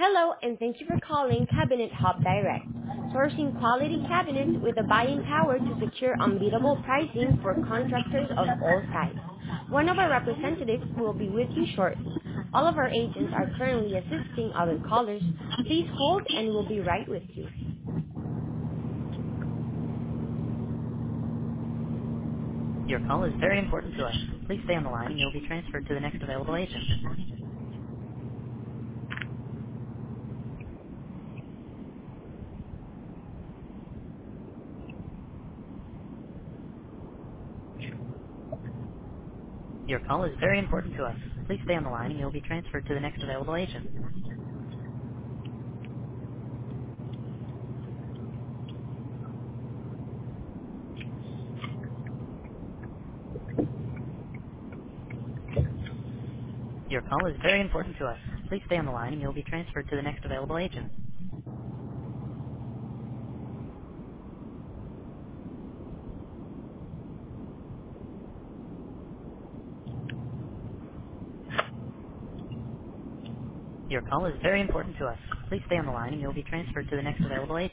Hello, and thank you for calling Cabinet Hub Direct, sourcing quality cabinets with the buying power to secure unbeatable pricing for contractors of all sizes. One of our representatives will be with you shortly. All of our agents are currently assisting other callers. Please hold and we'll be right with you. Your call is very important to us. Please stay on the line and you'll be transferred to the next available agent. Your call is very important to us. Please stay on the line and you'll be transferred to the next available agent. Your call is very important to us. Please stay on the line and you'll be transferred to the next available agent. Your call is very important to us. Please stay on the line and you'll be transferred to the next available agent.